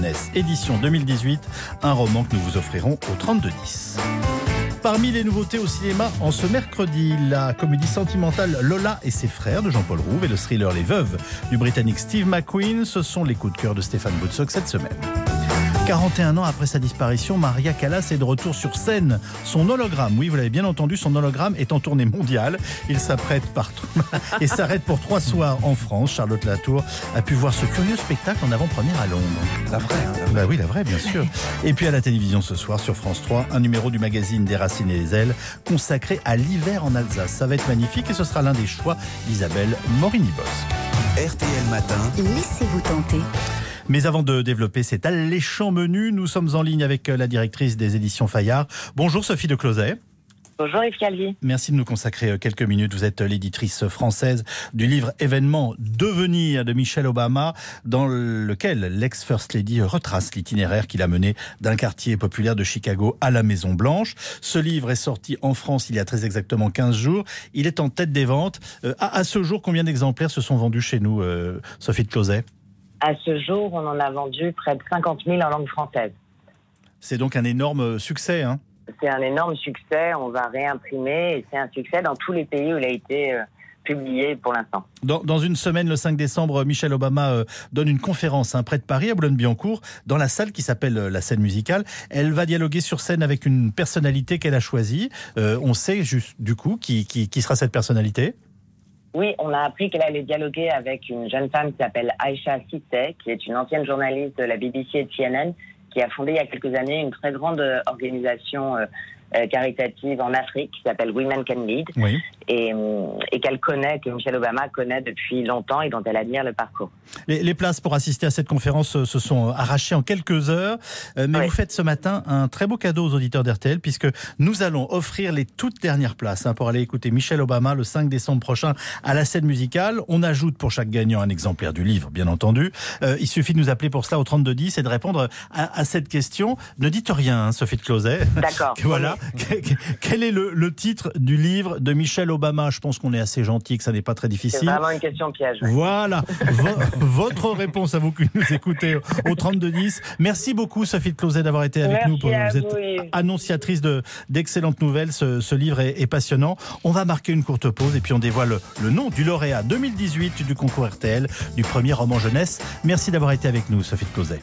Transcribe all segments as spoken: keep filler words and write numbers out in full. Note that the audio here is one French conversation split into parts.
jeunesse, édition deux mille dix-huit, un roman que nous vous offrirons au trente-deux dix. Parmi les nouveautés au cinéma, en ce mercredi, la comédie sentimentale Lola et ses frères de Jean-Paul Rouve et le thriller Les Veuves du Britannique Steve McQueen, ce sont les coups de cœur de Stéphane Boutsock cette semaine. quarante et un ans après sa disparition, Maria Callas est de retour sur scène. Son hologramme, oui, vous l'avez bien entendu, son hologramme est en tournée mondiale. Il s'apprête partout et s'arrête pour trois soirs en France. Charlotte Latour a pu voir ce curieux spectacle en avant-première à Londres. La vraie, hein, la vraie. Bah oui, la vraie, bien sûr. Et puis à la télévision ce soir, sur France trois, un numéro du magazine Des Racines et des Ailes consacré à l'hiver en Alsace. Ça va être magnifique et ce sera l'un des choix d'Isabelle Morini-Bosque. R T L Matin. Laissez-vous tenter. Mais avant de développer cet alléchant menu, nous sommes en ligne avec la directrice des éditions Fayard. Bonjour Sophie de Closet. Bonjour Yves Calvi. Merci de nous consacrer quelques minutes. Vous êtes l'éditrice française du livre Événement Devenir de Michelle Obama, dans lequel l'ex-First Lady retrace l'itinéraire qu'il a mené d'un quartier populaire de Chicago à la Maison Blanche. Ce livre est sorti en France il y a très exactement quinze jours. Il est en tête des ventes. Euh, à, à ce jour, combien d'exemplaires se sont vendus chez nous, euh, Sophie de Closet ? À ce jour, on en a vendu près de cinquante mille en langue française. C'est donc un énorme succès, hein ? C'est un énorme succès, on va réimprimer et c'est un succès dans tous les pays où il a été euh, publié pour l'instant. Dans, dans une semaine, le cinq décembre, Michelle Obama euh, donne une conférence hein, près de Paris, à Boulogne-Billancourt, dans la salle qui s'appelle euh, la scène musicale. Elle va dialoguer sur scène avec une personnalité qu'elle a choisie. Euh, on sait juste, du coup qui, qui, qui sera cette personnalité ? Oui, on a appris qu'elle allait dialoguer avec une jeune femme qui s'appelle Aïcha Cissé, qui est une ancienne journaliste de la B B C et de C N N, qui a fondé il y a quelques années une très grande organisation euh, euh, caritative en Afrique qui s'appelle Women Can Lead, oui. et, et qu'elle connaît, que Michelle Obama connaît depuis longtemps et dont elle admire le parcours. Les, les places pour assister à cette conférence se sont arrachées en quelques heures, euh, mais oui. Vous faites ce matin un très beau cadeau aux auditeurs d'R T L, puisque nous allons offrir les toutes dernières places hein, pour aller écouter Michelle Obama le cinq décembre prochain à la scène musicale. On ajoute pour chaque gagnant un exemplaire du livre, bien entendu. Euh, il suffit de nous appeler pour cela au trente-deux dix et de répondre à, à cette question. Ne dites rien, hein, Sophie de Closet. D'accord. Voilà. Quel est le, le titre du livre de Michelle Obama ? Je pense qu'on est assez gentil, que ça n'est pas très difficile. C'est vraiment une question piège. Oui. Voilà. V- votre réponse à vous qui nous écoutez au trente-deux dix. Merci beaucoup Sophie de Closet d'avoir été avec Merci nous. Pour, vous êtes vous, oui. annonciatrice de, d'excellentes nouvelles. Ce, ce livre est, est passionnant. On va marquer une courte pause et puis on dévoile le, le nom du lauréat deux mille dix-huit du concours R T L du premier roman jeunesse. Merci d'avoir été avec nous Sophie de Closet.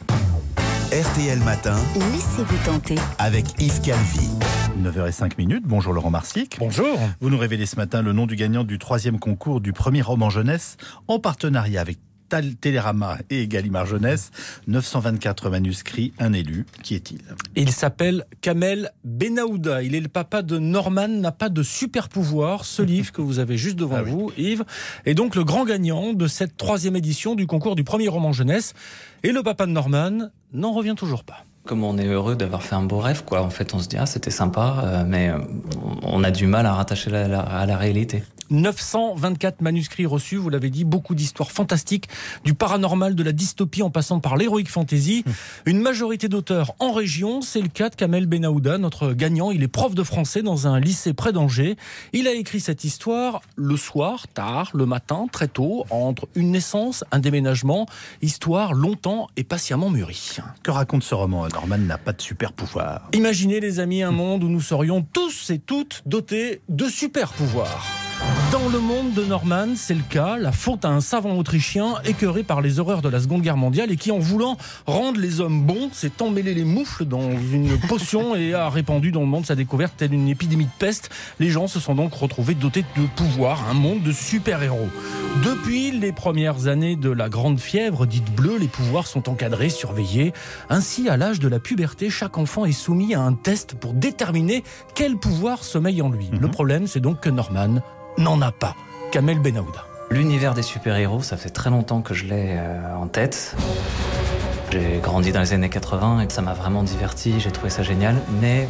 R T L Matin. Laissez-vous tenter. Avec Yves Calvi. neuf heures zéro cinq. Bonjour Laurent Marsic. Bonjour. Vous nous révélez ce matin le nom du gagnant du troisième concours du premier roman jeunesse en partenariat avec Télérama et Gallimard Jeunesse. neuf cent vingt-quatre manuscrits, un élu. Qui est-il ? Il s'appelle Kamel Benahouda. Il est le papa de Norman, n'a pas de super pouvoir. Ce livre que vous avez juste devant ah oui. vous, Yves, est donc le grand gagnant de cette troisième édition du concours du premier roman jeunesse. Et le papa de Norman n'en revient toujours pas. Comme on est heureux d'avoir fait un beau rêve, quoi. En fait, on se dit, ah, c'était sympa, euh, mais euh, on a du mal à rattacher la, la, à la réalité. neuf cent vingt-quatre manuscrits reçus, vous l'avez dit, beaucoup d'histoires fantastiques, du paranormal, de la dystopie en passant par l'heroic fantasy. Une majorité d'auteurs en région, c'est le cas de Kamel Benahouda, notre gagnant. Il est prof de français dans un lycée près d'Angers. Il a écrit cette histoire le soir, tard, le matin, très tôt, entre une naissance, un déménagement, histoire longtemps et patiemment mûrie. Que raconte ce roman ? Norman n'a pas de super pouvoir. Imaginez les amis un monde où nous serions tous et toutes dotés de super pouvoirs. Dans le monde de Norman, c'est le cas, la faute à un savant autrichien écœuré par les horreurs de la Seconde Guerre mondiale et qui, en voulant rendre les hommes bons, s'est emmêlé les moufles dans une potion et a répandu dans le monde sa découverte telle une épidémie de peste. Les gens se sont donc retrouvés dotés de pouvoirs, un monde de super-héros. Depuis les premières années de la grande fièvre, dite bleue, les pouvoirs sont encadrés, surveillés. Ainsi, à l'âge de la puberté, chaque enfant est soumis à un test pour déterminer quel pouvoir sommeille en lui. Mm-hmm. Le problème, c'est donc que Norman n'en a pas. Kamel Benahouda. L'univers des super-héros, ça fait très longtemps que je l'ai euh, en tête. J'ai grandi dans les années quatre-vingts et ça m'a vraiment diverti, j'ai trouvé ça génial, mais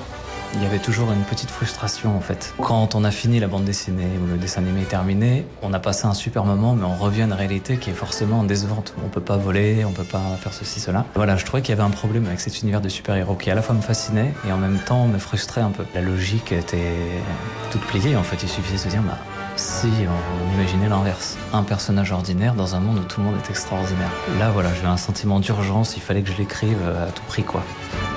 Il y avait toujours une petite frustration en fait. Quand on a fini la bande dessinée ou le dessin animé est terminé, on a passé un super moment, mais on revient à une réalité qui est forcément décevante. On peut pas voler, on peut pas faire ceci, cela. Voilà, je trouvais qu'il y avait un problème avec cet univers de super-héros qui à la fois me fascinait et en même temps me frustrait un peu. La logique était toute pliée en fait. Il suffisait de se dire, bah, si on imaginait l'inverse, un personnage ordinaire dans un monde où tout le monde est extraordinaire. Là, voilà, j'avais un sentiment d'urgence. Il fallait que je l'écrive à tout prix, quoi.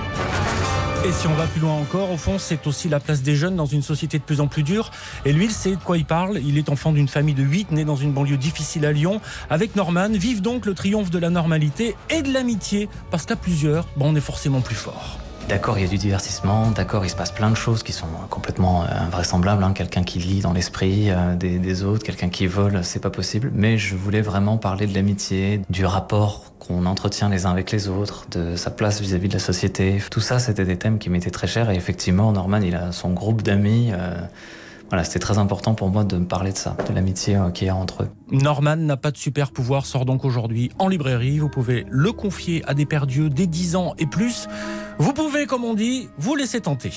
Et si on va plus loin encore, au fond, c'est aussi la place des jeunes dans une société de plus en plus dure. Et lui, il sait de quoi il parle. Il est enfant d'une famille de huit, né dans une banlieue difficile à Lyon. Avec Norman, vive donc le triomphe de la normalité et de l'amitié. Parce qu'à plusieurs, bon, on est forcément plus fort. D'accord, il y a du divertissement, d'accord, il se passe plein de choses qui sont complètement invraisemblables. Hein. Quelqu'un qui lit dans l'esprit euh, des, des autres, quelqu'un qui vole, c'est pas possible. Mais je voulais vraiment parler de l'amitié, du rapport qu'on entretient les uns avec les autres, de sa place vis-à-vis de la société. Tout ça, c'était des thèmes qui m'étaient très chers. Et effectivement, Norman, il a son groupe d'amis. Euh, Voilà, c'était très important pour moi de me parler de ça, de l'amitié qu'il y a entre eux. Norman n'a pas de super pouvoir sort donc aujourd'hui en librairie. Vous pouvez le confier à des pères dieux dès dix ans et plus. Vous pouvez, comme on dit, vous laisser tenter.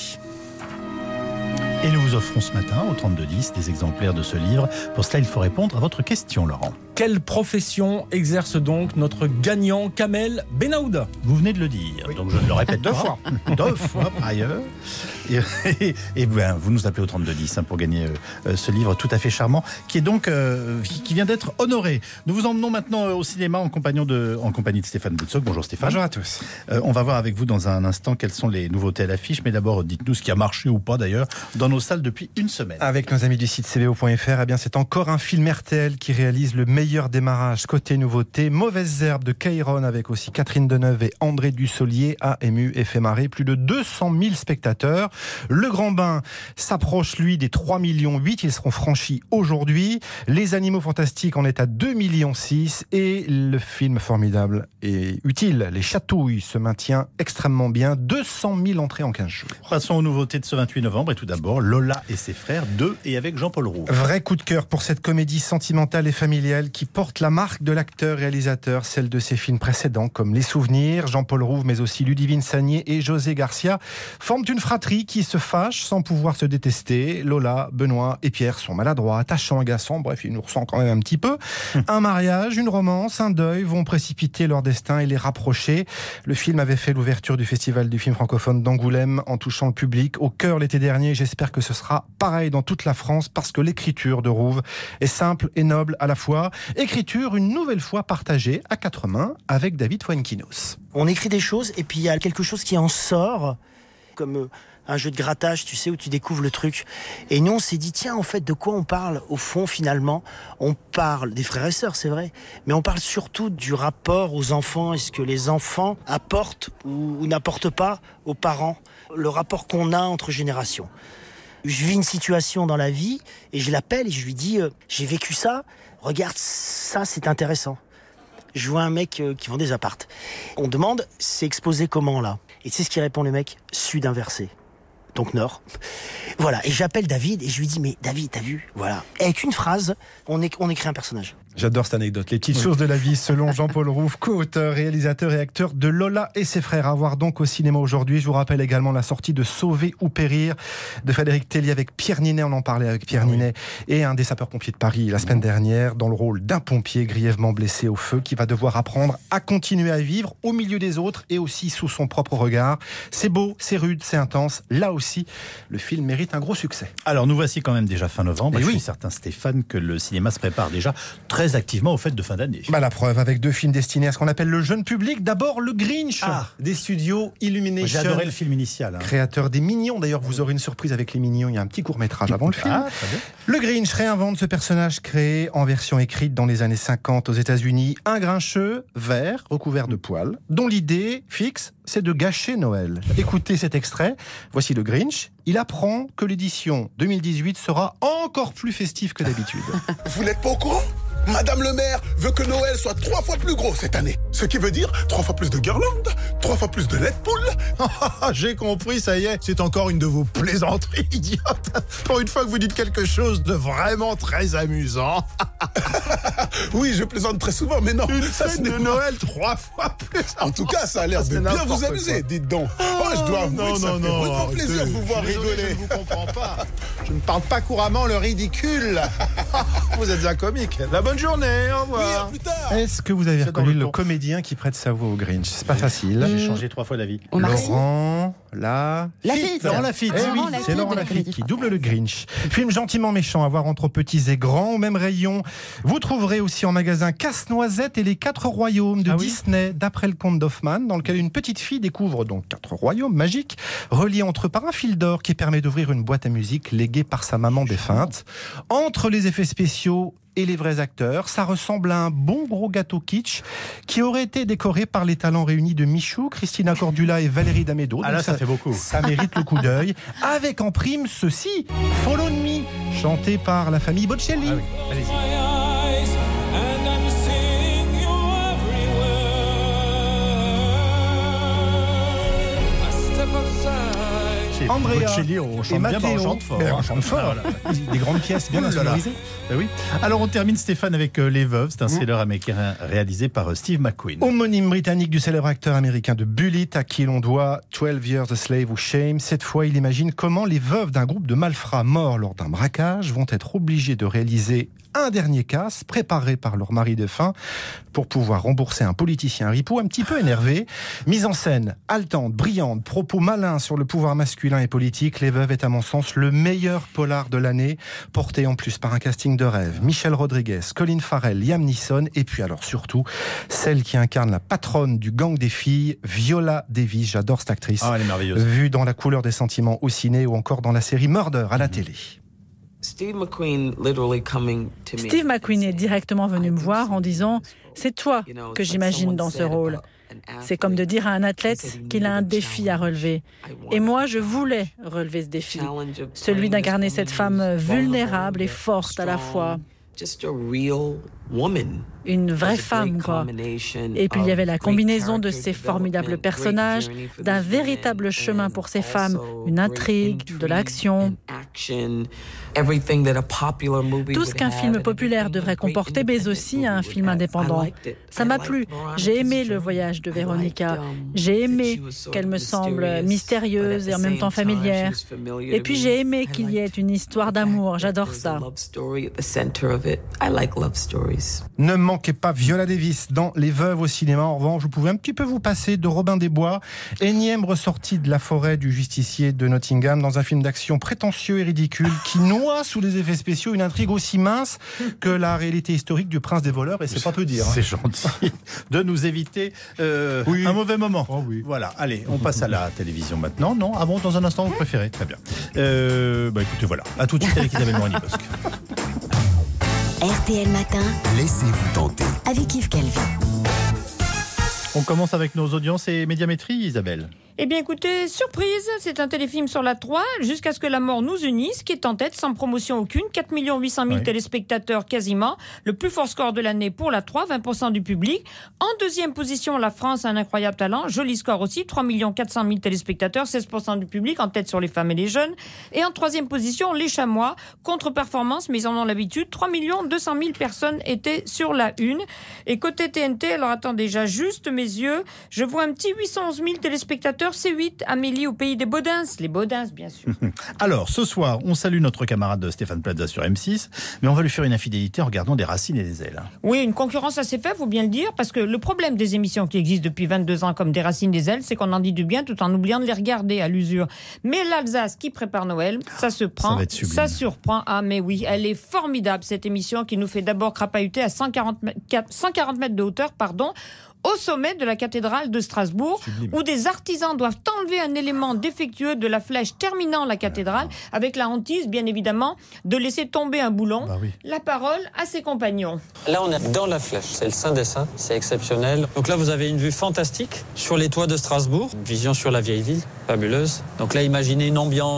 Et nous vous offrons ce matin, au trente-deux dix, des exemplaires de ce livre. Pour cela, il faut répondre à votre question, Laurent. Quelle profession exerce donc notre gagnant Kamel Benaouda ? Vous venez de le dire, oui. Donc je ne le répète Deux pas. fois. Deux fois, par ailleurs. Et, et, et ben, vous nous appelez au trente-deux dix hein, pour gagner euh, ce livre tout à fait charmant, qui est donc euh, qui vient d'être honoré. Nous vous emmenons maintenant au cinéma en, de, en compagnie de Stéphane Boutsock. Bonjour Stéphane. Bonjour à tous. Euh, on va voir avec vous dans un instant quelles sont les nouveautés à l'affiche, mais d'abord dites-nous ce qui a marché ou pas d'ailleurs dans nos salles depuis une semaine. Avec nos amis du site c b o point f r, eh bien c'est encore un film R T L qui réalise le meilleur démarrage côté nouveauté. Mauvaises herbes de Cairon avec aussi Catherine Deneuve et André Dussolier a ému et fait marrer plus de deux cent mille spectateurs. Le Grand Bain s'approche lui des trois millions huit, ils seront franchis aujourd'hui. Les Animaux Fantastiques en est à deux millions six et le film formidable et utile, Les Chatouilles, se maintient extrêmement bien. deux cent mille entrées en quinze jours. Passons aux nouveautés de ce vingt-huit novembre et tout d'abord Lola et ses frères, deux et avec Jean-Paul Rouve. Vrai coup de cœur pour cette comédie sentimentale et familiale qui porte la marque de l'acteur-réalisateur, celle de ses films précédents comme Les Souvenirs. Jean-Paul Rouve mais aussi Ludivine Sagnier et José Garcia forment une fratrie qui se fâche sans pouvoir se détester. Lola, Benoît et Pierre sont maladroits, attachants, agaçants, bref, ils nous ressentent quand même un petit peu. Un mariage, une romance, un deuil vont précipiter leur destin et les rapprocher. Le film avait fait l'ouverture du Festival du film francophone d'Angoulême en touchant le public au cœur l'été dernier. J'espère que ce sera pareil dans toute la France parce que l'écriture de Rouve est simple et noble à la fois. Écriture une nouvelle fois partagée à quatre mains avec David Fuenquinos. On écrit des choses et puis il y a quelque chose qui en sort, comme un jeu de grattage, tu sais, où tu découvres le truc. Et nous, on s'est dit, tiens, en fait, de quoi on parle au fond, finalement ? On parle des frères et sœurs, c'est vrai, mais on parle surtout du rapport aux enfants. Est-ce que les enfants apportent ou, ou n'apportent pas aux parents ? Le rapport qu'on a entre générations. Je vis une situation dans la vie et je l'appelle et je lui dis, euh, j'ai vécu ça, regarde, ça, c'est intéressant. Je vois un mec euh, qui vend des appartes. On demande, c'est exposé comment là ? Et tu sais ce qu'il répond le mec ? Sud inversé. Donc nord. Voilà, et j'appelle David et je lui dis, mais David, t'as vu ? Voilà. Et avec une phrase, on, é- on écrit un personnage. J'adore cette anecdote. Les petites choses de la vie, selon Jean-Paul Rouve, co-auteur, réalisateur et acteur de Lola et ses frères, à voir donc au cinéma aujourd'hui. Je vous rappelle également la sortie de Sauver ou Périr de Frédéric Tellier avec Pierre Ninet. On en parlait avec Pierre ah oui. Ninet et un des sapeurs-pompiers de Paris la semaine dernière, dans le rôle d'un pompier grièvement blessé au feu qui va devoir apprendre à continuer à vivre au milieu des autres et aussi sous son propre regard. C'est beau, c'est rude, c'est intense. Là aussi, le film mérite un gros succès. Alors nous voici quand même déjà fin novembre. Et je oui. suis certain, Stéphane, que le cinéma se prépare déjà très activement aux fêtes de fin d'année. Bah la preuve, avec deux films destinés à ce qu'on appelle le jeune public. D'abord, le Grinch, ah. des studios Illumination. J'ai adoré le film initial. Hein. Créateur des Mignons. D'ailleurs, vous aurez une surprise avec les Mignons. Il y a un petit court-métrage avant le film. Ah, très bien. Le Grinch réinvente ce personnage créé en version écrite dans les années cinquante aux États-Unis. Un grincheux vert, recouvert de poils, dont l'idée fixe, c'est de gâcher Noël. Écoutez cet extrait. Voici le Grinch. Il apprend que l'édition deux mille dix-huit sera encore plus festive que d'habitude. Vous n'êtes pas au courant ? Madame le maire veut que Noël soit trois fois plus gros cette année. Ce qui veut dire trois fois plus de guirlandes, trois fois plus de lait de poule. J'ai compris, ça y est, c'est encore une de vos plaisanteries idiotes. Pour une fois que vous dites quelque chose de vraiment très amusant. Oui, je plaisante très souvent, mais non. Une ça, fête ce de n'est Noël trois fois plus. En tout cas, ça a l'air C'est de bien n'importe vous amuser, quoi. dites donc. Oh, je dois avouer non, que ça non, fait non, vraiment arrêtez. plaisir de vous voir Je suis désolé, rigoler. Je ne vous comprends pas. Je ne parle pas couramment le ridicule. Vous êtes un comique. La bonne journée, au Oui, revoir. à plus tard. Est-ce que vous avez C'est dans reconnu le le ton. comédien qui prête sa voix au Grinch? C'est pas facile. J'ai changé trois fois d'avis. Omar Sy. Laurent la Lafitte. Laurent Lafitte. Eh oui, Laurent Lafitte c'est de Laurent la Lafitte Comédie qui double le Grinch. Film gentiment méchant à voir entre petits et grands au même rayon. Vous trouverez aussi en magasin Casse-Noisette et les Quatre Royaumes de Ah oui. Disney, d'après le conte d'Hoffmann, dans lequel une petite fille découvre donc quatre royaumes magiques, reliés entre eux par un fil d'or qui permet d'ouvrir une boîte à musique léguée par sa maman défunte. Entre les effets spéciaux et les vrais acteurs, ça ressemble à un bon gros gâteau kitsch qui aurait été décoré par les talents réunis de Michou, Christina Cordula et Valérie Damedo. Ah Donc là, ça fait beaucoup. Ça mérite le coup d'œil. Avec en prime ceci, Follow Me, chanté par la famille Bocelli. Ah oui, allez-y. Chez Andrea Bocelli, on et chante bien, bah, on Matteo. chante fort. Mais hein. on chante fort. Ah, voilà. Des grandes pièces bien Ouh là là. insonorisées. Ben oui. Alors on termine, Stéphane, avec euh, Les Veuves. C'est un thriller américain réalisé par euh, Steve McQueen. Homonyme britannique du célèbre acteur américain de Bullitt, à qui l'on doit twelve Years a Slave ou Shame. Cette fois, il imagine comment les veuves d'un groupe de malfrats morts lors d'un braquage vont être obligées de réaliser un dernier casse préparé par leur mari défunt pour pouvoir rembourser un politicien ripou un petit peu énervé. Mise en scène haletante, brillante, propos malins sur le pouvoir masculin et politique, Les Veuves est à mon sens le meilleur polar de l'année, porté en plus par un casting de rêve. Michelle Rodriguez, Colin Farrell, Liam Neeson et puis alors surtout celle qui incarne la patronne du gang des filles, Viola Davis. J'adore cette actrice. Ah, elle est merveilleuse. Vue dans La couleur des sentiments au ciné ou encore dans la série Murder à la télé. Steve McQueen, literally coming to me. Steve McQueen est directement venu me voir en disant « C'est toi que j'imagine dans ce rôle ». C'est comme de dire à un athlète qu'il a un défi à relever. Et moi, je voulais relever ce défi, celui d'incarner cette femme vulnérable et forte à la fois. Une vraie femme, quoi. Et puis il y avait la combinaison de ces formidables personnages, d'un véritable chemin pour ces femmes, une intrigue, de l'action. Tout ce qu'un film populaire devrait comporter, mais aussi un film indépendant. Ça m'a plu. J'ai aimé le voyage de Véronica. J'ai aimé qu'elle me semble mystérieuse et en même temps familière. Et puis j'ai aimé qu'il y ait une histoire d'amour. J'adore ça. Ne manquez pas Viola Davis dans Les Veuves au cinéma. En revanche, vous pouvez un petit peu vous passer de Robin des Bois, énième ressorti de la forêt du justicier de Nottingham dans un film d'action prétentieux et ridicule qui noie sous les effets spéciaux une intrigue aussi mince que la réalité historique du prince des voleurs, et c'est pas peu dire. C'est gentil de nous éviter euh, Oui. un mauvais moment. Oh oui. Voilà, allez, on passe à la télévision maintenant. Non, ah bon, dans un instant, vous préférez. Très bien. Euh, bah écoutez, voilà. À tout de suite avec Isabelle Morini-Bosque. R T L Matin, Laissez-vous tenter. avec Yves Calvi. On commence avec nos audiences et médiamétrie, Isabelle. Eh bien écoutez, surprise, c'est un téléfilm sur la trois, jusqu'à ce que la mort nous unisse, qui est en tête sans promotion aucune, quatre millions huit cent mille Oui. téléspectateurs quasiment, le plus fort score de l'année pour la trois, vingt pour cent du public. En deuxième position, la France a un incroyable talent, joli score aussi, trois millions quatre cent mille téléspectateurs, seize pour cent du public, en tête sur les femmes et les jeunes. Et en troisième position, les Chamois, contre-performance, mais ils en ont l'habitude, trois millions deux cent mille personnes étaient sur la une. Et côté T N T, alors attends déjà juste mes yeux, je vois un petit huit cent onze mille téléspectateurs, C huit, Amélie au pays des Baudins, les Baudins bien sûr. Alors, ce soir, on salue notre camarade Stéphane Plaza sur M six, mais on va lui faire une infidélité en regardant Des Racines et des Ailes. Oui, une concurrence assez faible, faut bien le dire, parce que le problème des émissions qui existent depuis vingt-deux ans comme Des Racines des Ailes, c'est qu'on en dit du bien tout en oubliant de les regarder à l'usure. Mais l'Alsace qui prépare Noël, ça se prend, Ça va être sublime. ça surprend. Ah mais oui, elle est formidable cette émission qui nous fait d'abord crapahuter à cent quarante mètres de hauteur, pardon, au sommet de la cathédrale de Strasbourg, Sublime. où des artisans doivent enlever un élément défectueux de la flèche terminant la cathédrale, avec la hantise, bien évidemment, de laisser tomber un boulon. Bah oui. La parole à ses compagnons. Là, on est dans la flèche. C'est le Saint des Saints. C'est exceptionnel. Donc là, vous avez une vue fantastique sur les toits de Strasbourg. Une vision sur la vieille ville. Fabuleuse. Donc là, imaginez une ambiance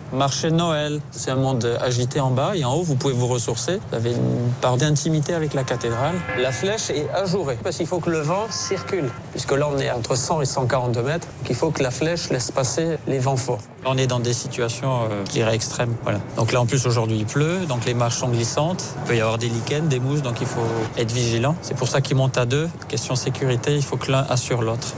Marché de Noël, c'est un monde agité en bas et en haut, vous pouvez vous ressourcer. Vous avez une part d'intimité avec la cathédrale. La flèche est ajourée parce qu'il faut que le vent circule, puisque là, on est entre cent et cent quarante mètres. Donc il faut que la flèche laisse passer les vents forts. On est dans des situations, euh, je dirais, extrêmes. Voilà. Donc là, en plus, aujourd'hui, il pleut, donc les marches sont glissantes. Il peut y avoir des lichens, des mouches, donc il faut être vigilant. C'est pour ça qu'ils montent à deux. Question sécurité, il faut que l'un assure l'autre.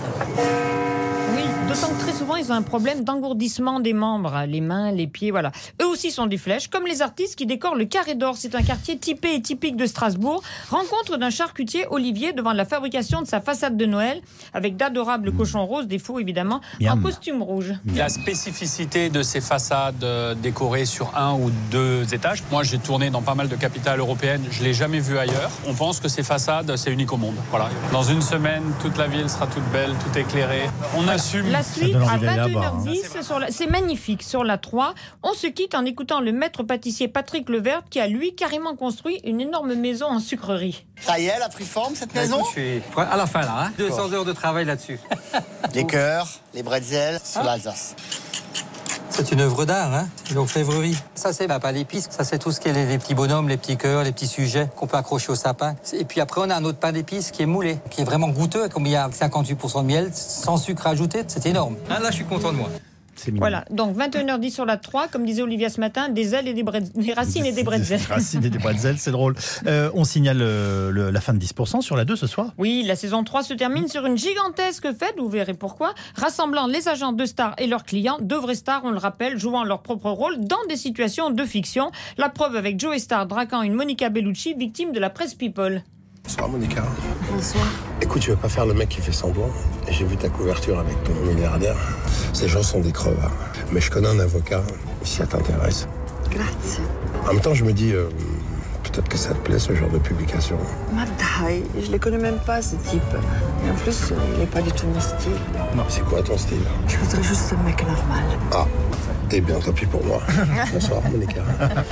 Oui, d'autant que très souvent, ils ont un problème d'engourdissement des membres, les mains, les pieds, voilà. Eux aussi sont des flèches, comme les artistes qui décorent le Carré d'Or. C'est un quartier typé et typique de Strasbourg. Rencontre d'un charcutier, Olivier, devant la fabrication de sa façade de Noël, avec d'adorables cochons roses, des faux évidemment, Miam. en costume rouge. La spécificité de ces façades euh, décorées sur un ou deux étages, moi j'ai tourné dans pas mal de capitales européennes, je ne l'ai jamais vu ailleurs. On pense que ces façades, c'est unique au monde. Voilà. Dans une semaine, toute la ville sera toute belle, tout éclairé. On assume. La suite à vingt et une heures dix, sur la... c'est magnifique, sur la trois. On se quitte en écoutant le maître pâtissier Patrick Levert qui a lui carrément construit une énorme maison en sucrerie. Ça y est, elle a pris forme cette maison ? Je suis à la fin là, hein. deux cents heures de travail là-dessus. Les cœurs, les bretzels sur l'Alsace. C'est une œuvre d'art, hein, une orfèvrerie. Ça, c'est bah, pas l'épice, ça, c'est tout ce qui est les, les petits bonhommes, les petits cœurs, les petits sujets qu'on peut accrocher au sapin. Et puis après, on a un autre pain d'épices qui est moulé, qui est vraiment goûteux, comme il y a cinquanthuit pour cent de miel, sans sucre ajouté. C'est énorme. Hein, là, je suis content de moi. Voilà, donc vingt et une heures dix sur la trois, comme disait Olivia ce matin, des ailes et des, bretz... des racines et des bretzels. Des racines et des bretzels, c'est drôle. Euh, on signale euh, le, la fin de dix pour cent sur la deux ce soir. Oui, la saison trois se termine sur une gigantesque fête, vous verrez pourquoi, rassemblant les agents de stars et leurs clients, de vrais stars, on le rappelle, jouant leur propre rôle dans des situations de fiction. La preuve avec Joey Star draguant une Monica Bellucci, victime de la presse People. Bonsoir Monica. Bonsoir. Écoute, je veux pas faire le mec qui fait semblant. J'ai vu ta couverture avec ton milliardaire. Ces gens sont des crevards. Mais je connais un avocat, si ça t'intéresse. Grazie. En même temps, je me dis, euh, peut-être que ça te plaît ce genre de publication. Ma dai, je les connais même pas ce type. Et en plus, il n'est pas du tout mon style. Non. C'est quoi ton style? Je voudrais juste un mec normal. Ah, eh bien, tant pis pour moi. Bonsoir Monica.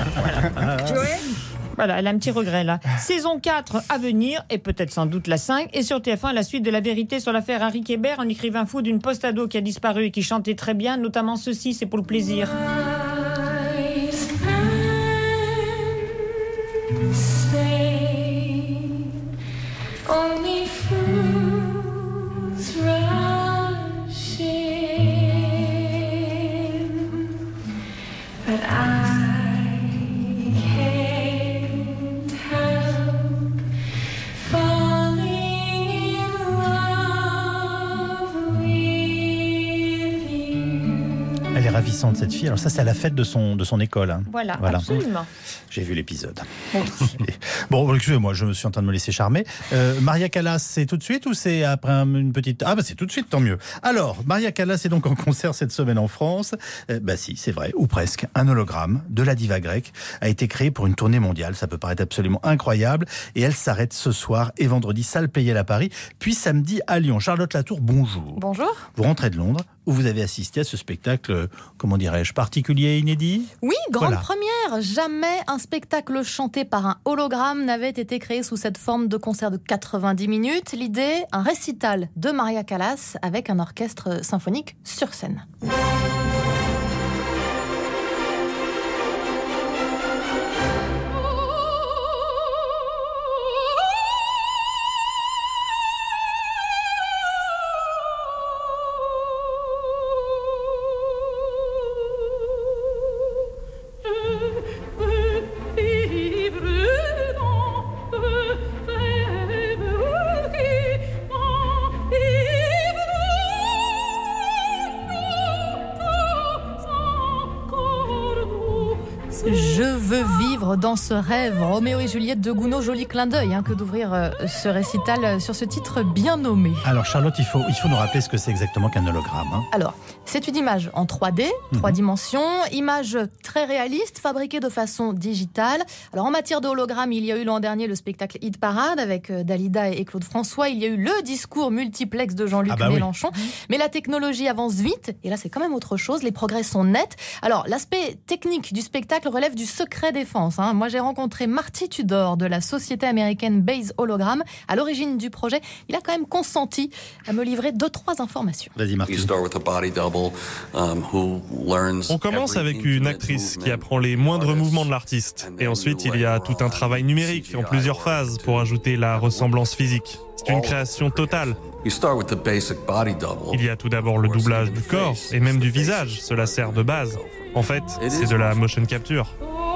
Voilà. Joey ? Voilà, elle a un petit regret là. Saison quatre à venir, et peut-être sans doute la cinq. Et sur T F un, la suite de la vérité sur l'affaire Harry Kébert, un écrivain fou d'une post-ado qui a disparu et qui chantait très bien, notamment ceci, c'est pour le plaisir. Ravissante cette fille. Alors ça, c'est à la fête de son, de son école. Hein. Voilà, voilà, absolument. J'ai vu l'épisode. Bon, excusez-moi, je suis en train de me laisser charmer. Euh, Maria Callas, c'est tout de suite ou c'est après une petite... Ah bah c'est tout de suite, tant mieux. Alors, Maria Callas est donc en concert cette semaine en France. Euh, bah si, c'est vrai, ou presque. Un hologramme de la diva grecque a été créé pour une tournée mondiale. Ça peut paraître absolument incroyable. Et elle s'arrête ce soir et vendredi, salle Pleyel à Paris, puis samedi à Lyon. Charlotte Latour, bonjour. Bonjour. Vous rentrez de Londres, où vous avez assisté à ce spectacle, comment dirais-je, particulier et inédit ? Oui, grande voilà. première. Jamais un spectacle chanté par un hologramme n'avait été créé sous cette forme de concert de quatre-vingt-dix minutes. L'idée, un récital de Maria Callas avec un orchestre symphonique sur scène. Je veux vivre dans ce rêve. Roméo et Juliette de Gounod, joli clin d'œil hein, que d'ouvrir euh, ce récital euh, sur ce titre bien nommé. Alors Charlotte, il faut, il faut nous rappeler ce que c'est exactement qu'un hologramme. Hein. Alors, c'est une image en trois D, trois mmh. dimensions, image très réaliste, fabriquée de façon digitale. Alors en matière de hologramme, il y a eu l'an dernier le spectacle Hit Parade avec euh, Dalida et Claude François. Il y a eu le discours multiplex de Jean-Luc ah bah Mélenchon. Oui. Mais la technologie avance vite, et là c'est quand même autre chose. Les progrès sont nets. Alors l'aspect technique du spectacle relève du secret secret défense. Hein. Moi, j'ai rencontré Marty Tudor de la société américaine Base Hologram. À l'origine du projet, il a quand même consenti à me livrer deux, trois informations. Vas-y, Marty. On commence avec une actrice qui apprend les moindres mouvements de l'artiste. Et ensuite, il y a tout un travail numérique en plusieurs phases pour ajouter la ressemblance physique. C'est une création totale. Il y a tout d'abord le doublage du corps et même du visage. Cela sert de base. En fait, c'est de la motion capture.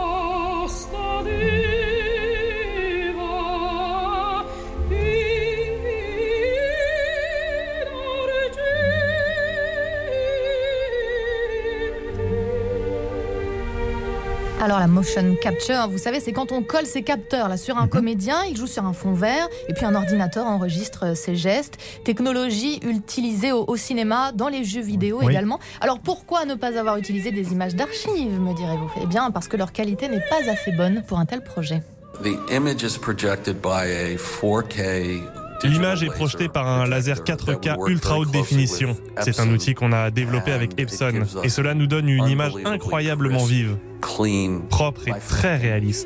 Alors la motion capture, vous savez, c'est quand on colle ses capteurs là, sur un mmh. comédien, il joue sur un fond vert, et puis un ordinateur enregistre ses gestes. Technologie utilisée au, au cinéma, dans les jeux vidéo oui. également. Alors pourquoi ne pas avoir utilisé des images d'archives, me direz-vous ? Eh bien, parce que leur qualité n'est pas assez bonne pour un tel projet. L'image est projetée par un laser quatre K ultra haute définition. C'est un outil qu'on a développé avec Epson. Et cela nous donne une image incroyablement vive, propre et très réaliste.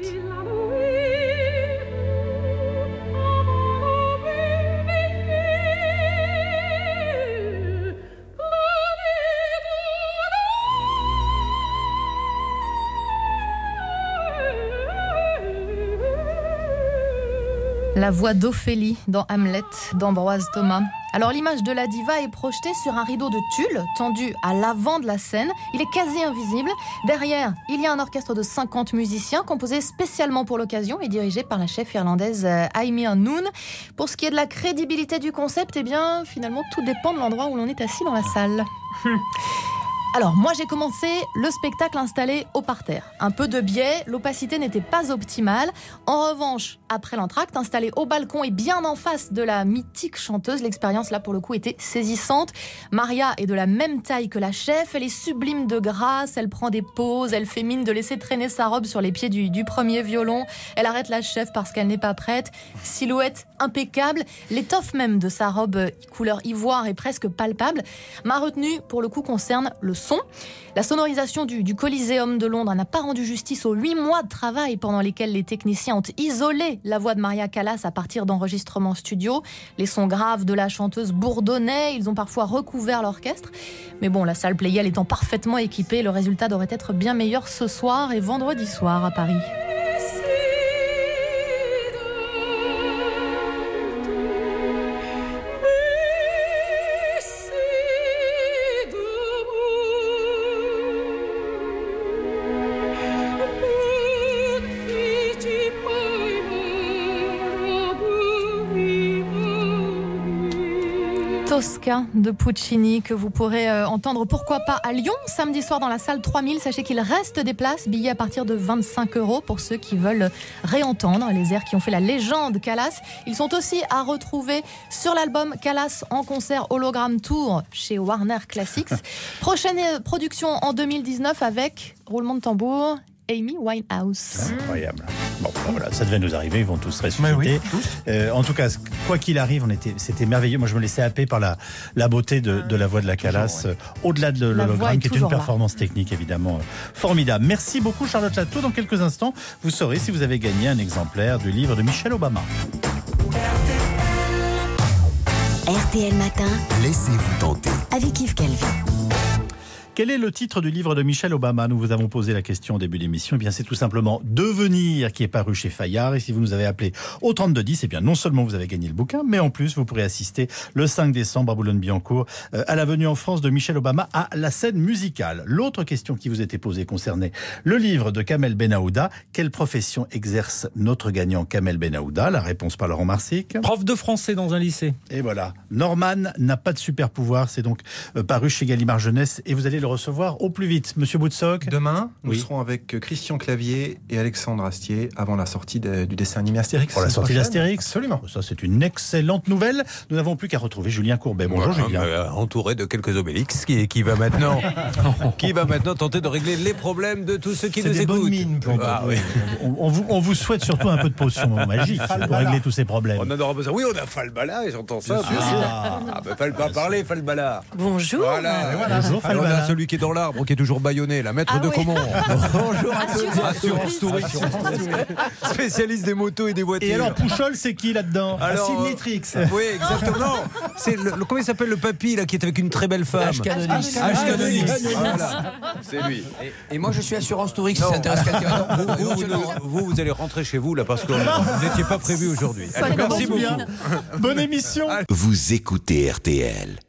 La voix d'Ophélie dans Hamlet d'Ambroise Thomas. Alors l'image de la diva est projetée sur un rideau de tulle tendu à l'avant de la scène. Il est quasi invisible. Derrière, il y a un orchestre de cinquante musiciens composé spécialement pour l'occasion et dirigé par la chef irlandaise Aimee Noon. Pour ce qui est de la crédibilité du concept, eh bien finalement tout dépend de l'endroit où l'on est assis dans la salle. Alors, moi, j'ai commencé le spectacle installé au parterre. Un peu de biais, l'opacité n'était pas optimale. En revanche, après l'entracte, installé au balcon et bien en face de la mythique chanteuse, l'expérience, là, pour le coup, était saisissante. Maria est de la même taille que la chef. Elle est sublime de grâce. Elle prend des pauses. Elle fait mine de laisser traîner sa robe sur les pieds du, du premier violon. Elle arrête la chef parce qu'elle n'est pas prête. Silhouette impeccable. L'étoffe même de sa robe couleur ivoire est presque palpable. Ma retenue, pour le coup, concerne le son. La sonorisation du, du Coliseum de Londres n'a pas rendu justice aux huit mois de travail pendant lesquels les techniciens ont isolé la voix de Maria Callas à partir d'enregistrements studio. Les sons graves de la chanteuse bourdonnaient, ils ont parfois recouvert l'orchestre. Mais bon, la salle Playel étant parfaitement équipée, le résultat devrait être bien meilleur ce soir et vendredi soir à Paris. Tosca de Puccini que vous pourrez euh, entendre pourquoi pas à Lyon samedi soir dans la salle trois mille. Sachez qu'il reste des places, billets à partir de vingt-cinq euros pour ceux qui veulent réentendre les airs qui ont fait la légende Callas. Ils sont aussi à retrouver sur l'album Callas en concert Hologram Tour chez Warner Classics. Prochaine production en deux mille dix-neuf avec, roulement de tambour, Amy Winehouse. Incroyable. Bon, ben voilà, ça devait nous arriver, ils vont tous ressusciter. Oui, tous. Euh, en tout cas, quoi qu'il arrive, on était, c'était merveilleux. Moi, je me laissais happer par la, la beauté de, de la voix de la Callas, ouais. euh, au-delà de l'hologramme, qui est une performance là. technique évidemment euh, formidable. Merci beaucoup, Charlotte Lato. Dans quelques instants, vous saurez si vous avez gagné un exemplaire du livre de Michelle Obama. R T L Matin. Laissez-vous tenter. Avec Yves Calvi. Quel est le titre du livre de Michelle Obama ? Nous vous avons posé la question au début de l'émission. Eh bien, c'est tout simplement Devenir, qui est paru chez Fayard. Et si vous nous avez appelé au trente-deux dix, eh bien, non seulement vous avez gagné le bouquin, mais en plus, vous pourrez assister le cinq décembre à Boulogne-Billancourt euh, à la venue en France de Michelle Obama à la scène musicale. L'autre question qui vous était posée concernait le livre de Kamel Benahouda. Quelle profession exerce notre gagnant Kamel Benahouda ? La réponse par Laurent Marsic. Prof de français dans un lycée. Et voilà. Norman n'a pas de super pouvoir. C'est donc euh, paru chez Gallimard Jeunesse et vous allez le recevoir au plus vite. Monsieur Boutsock. Demain, nous oui. serons avec Christian Clavier et Alexandre Astier avant la sortie de, du dessin animé Astérix. Pour la sortie d'Astérix. Absolument. Ça, c'est une excellente nouvelle. Nous n'avons plus qu'à retrouver Julien Courbet. Bonjour voilà, Julien. Euh, entouré de quelques Obélix qui, qui va maintenant, qui va maintenant tenter de régler les problèmes de tous ceux qui c'est nous des écoutent. Bonnes mines, ah, oui. on, on, vous, on vous souhaite surtout un peu de potion magique pour régler tous ces problèmes. On en aura besoin. Oui, on a Falbala et j'entends ça. Bien sûr. Ah, ah bah, fallait pas parler, Falbala. Bonjour. Voilà. voilà. Bonjour, Alors, on a celui qui est dans l'arbre, qui est toujours bâillonné, la maître Ah de oui. Comont. Bonjour à tous. Assurance Assurance Tourisme. Spécialiste des motos et des voitures. Et alors, Pouchol, c'est qui là-dedans? Alors, Acide euh, nitrique. Oui, exactement. C'est le, le- comment il s'appelle le papy là qui est avec une très belle femme? Ashkadonis. Ashkadonis. Ashkadonis. Voilà. C'est lui. Et, et moi, je suis assurance touriste, si Non. ça intéresse quelqu'un. Vous, vous, vous, vous, vous allez rentrer chez vous là parce que vous n'étiez pas prévu aujourd'hui. Ça Allez, commence merci beaucoup. bien. Bonne émission. Vous écoutez R T L.